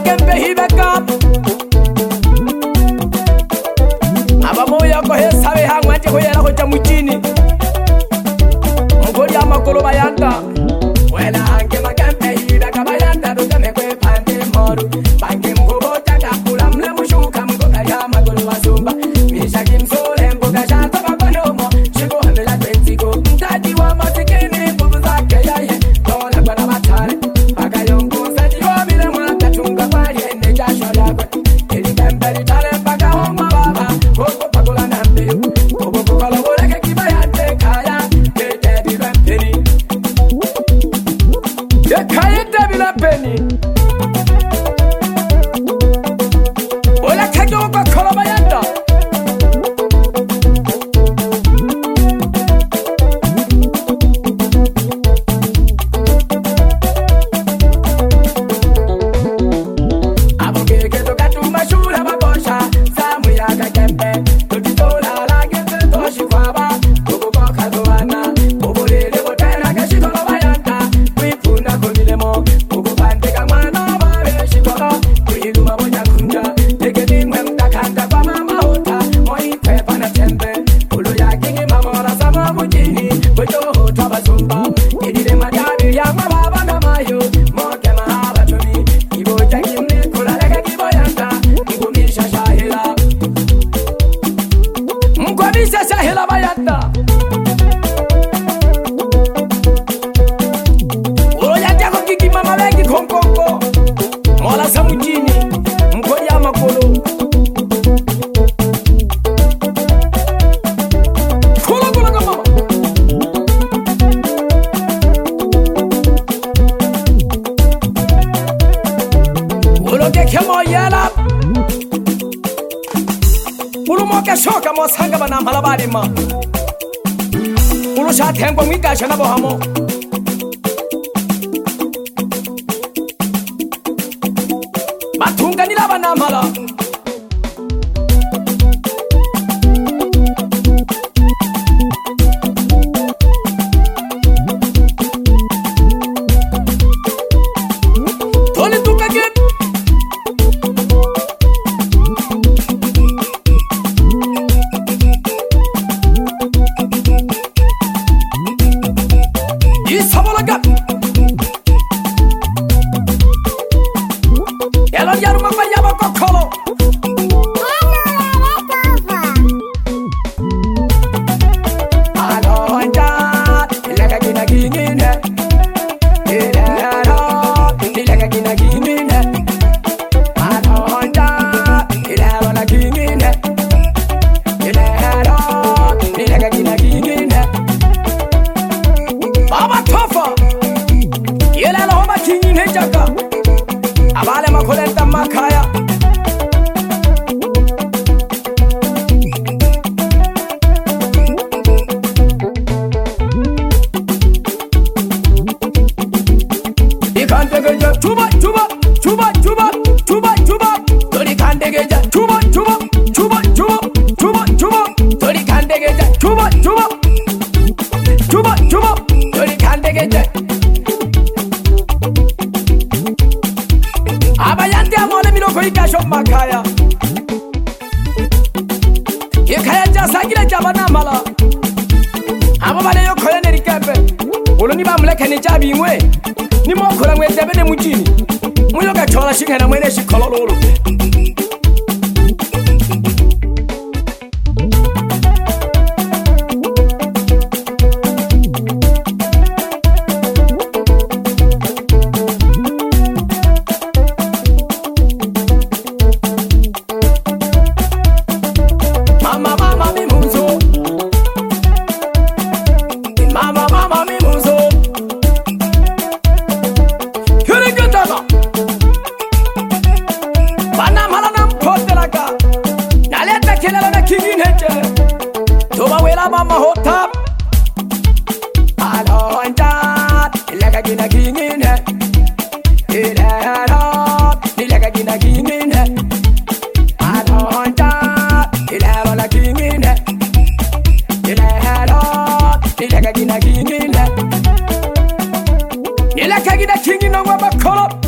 kempe hibeka abamoya ko hesabe hangwa nje hoyera ho ja mujini mugori amakolo bayanda wela hange makempe hibeka bayanda dukame kwe pande moru bange mgobo taka kula mle mushuka mgoka ya magolo wasumba misha kimsole mboga shata babanomo shigo hamela twentiko mtadi wa matikini bubu zake yaye tola kwa na matare bagayongo sadi wa mile mwaka chunga kwa yende jasho lakwe ili kembeli tale mpaka homa baba koko pagola na mbiu kobo kukala woleke kibayante kaya kete bila mpeni kaya te bila mpeni ola kage wako koloba yanda shoka mosanga bana malabari ma ulo sha thengo ngika shana bo hamo bathunga nila bana mala ni mo khola ngwe tebe ne mutini mo yo ka thola shikana mwene shikololo Nila kagina kingi no wabakolo